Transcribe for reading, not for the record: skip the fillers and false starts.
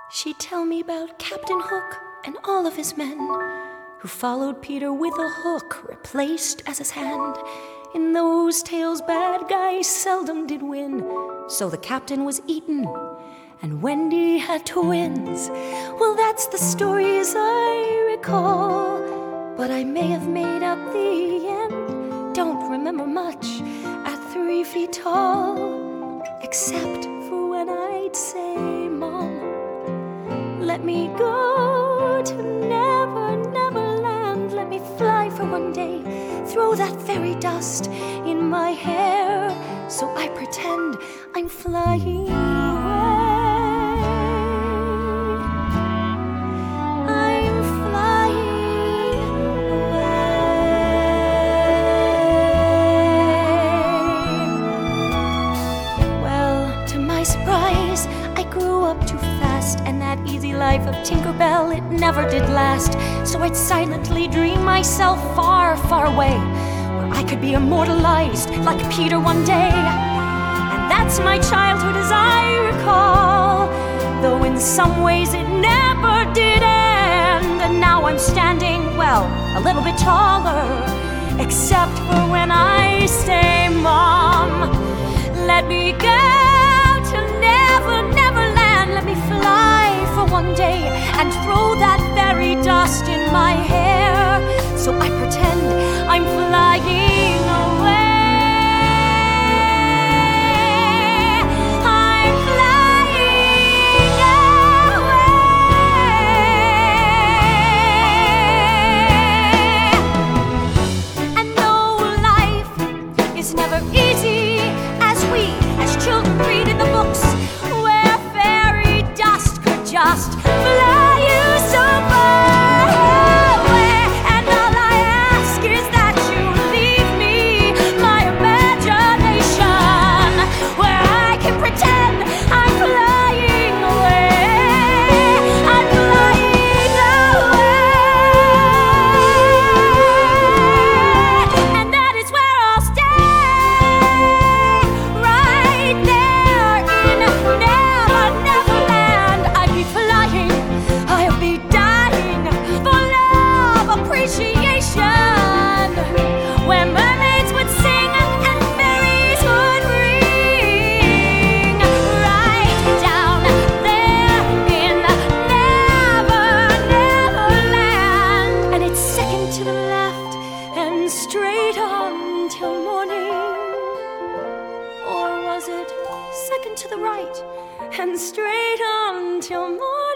She'd tell me about Captain Hook and all of his men, who followed Peter with a hook replaced as his hand. In those tales, bad guys seldom did win, so the captain was eaten, and Wendy had twins. Well, that's the stories I recall, but I may have made up the end. Don't remember much at 3 feet tall, except for when I'd say, Mom, let me go to Neverland. Let me fly for one day, throw that fairy dust in my hair, so I pretend I'm flying away. I'm flying away. Well, to my surprise, I grew up too fast, and that easy life of Tinkerbell, it never did last. So I'd silently dream myself far, far away, where I could be immortalized like Peter one day. And that's my childhood as I recall, though in some ways it never did end. And now I'm standing, well, a little bit taller, except for when I say, Mom, let me go to Neverland. Let me fly for one day and throw that fairy dust in my hair, so I pretend I'm flying away. I'm flying away. And though life is never easy, as we as children read in the books, where fairy dust could just fly you so far away, and all I ask is that you leave me my imagination, where I can pretend I'm flying away. I'm flying away, and that is where I'll stay, right there in Neverland. I'd be flying, I'll be dying for love, appreciation, where mermaids would sing and fairies would ring, right down there in Neverland. And it's second to the left and straight on till morning, or was it second to the right and straight on till morning?